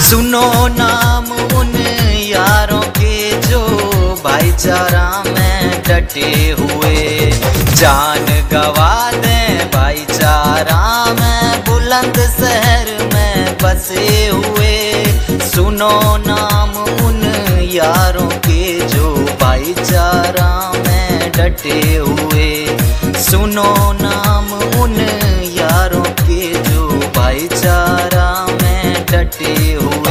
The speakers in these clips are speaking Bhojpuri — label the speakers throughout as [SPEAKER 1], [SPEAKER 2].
[SPEAKER 1] सुनो नाम उन यारों के जो भाईचारा में डटे हुए, जान गवा दें भाईचारा में बुलंद शहर में बसे हुए। सुनो नाम उन यारों के जो भाईचारा में डटे हुए, सुनो नाम उन यारों के जो भाईचारा में डटे हुए।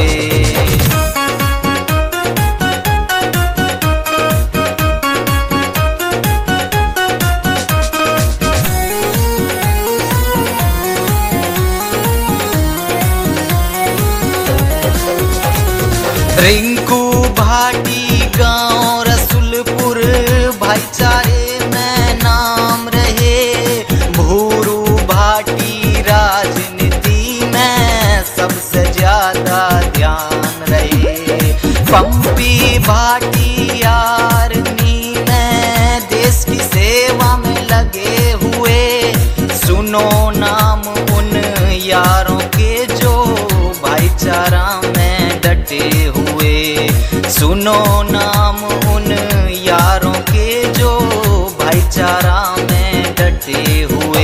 [SPEAKER 1] रिंकू भाटी गांव रसूलपुर भाईचारे में नाम रहे। भूरू भाटी राजनीति में सबसे ज्यादा ध्यान रहे। पंपी भाटी आर्मी में देश की सेवा में लगे हुए। सुनो नाम उन यारों के जो भाईचारा में डटे हुए, सुनो नाम उन यारों के जो भाईचारा में डटे हुए।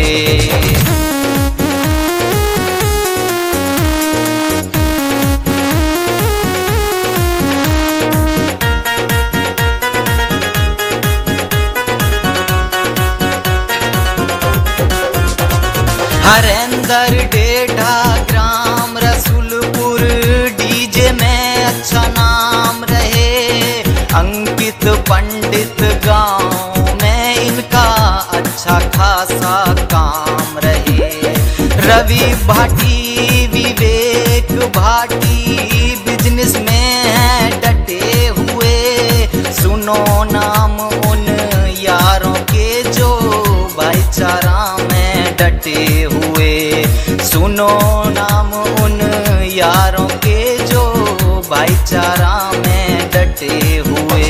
[SPEAKER 1] हरेंद्र डेढ़ा ग्राम रसूलपुर डीजे में अच्छा नाम रहे। अंकित पंडित गांव में इनका अच्छा खासा काम रहे। रवि भाटी विवेक भाटी बिजनेस में है डटे हुए। सुनो नाम उन यारों के जो भाईचारा में डटे हुए, सुनो नाम उन यारों के जो भाईचारा में डटे हुए।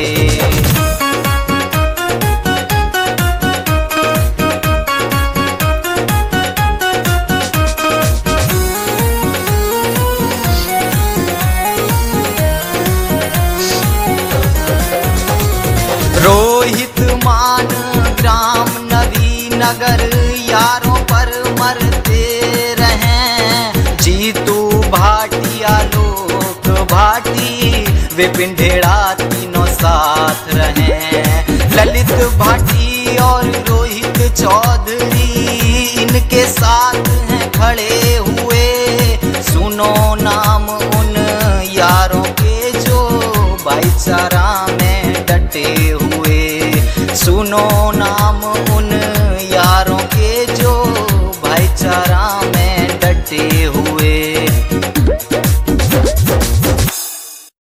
[SPEAKER 1] रोहित मान ग्राम नवी नगर यारों पर मरते रहे। जीतू भाटिया लोक भाटी विपिन ढेड़ा तीनों साथ रहे। ललित भाटी और रोहित चौधरी इनके साथ हैं खड़े हुए। सुनो नाम उन यारों के जो भाईचारा में डटे हुए, सुनो नाम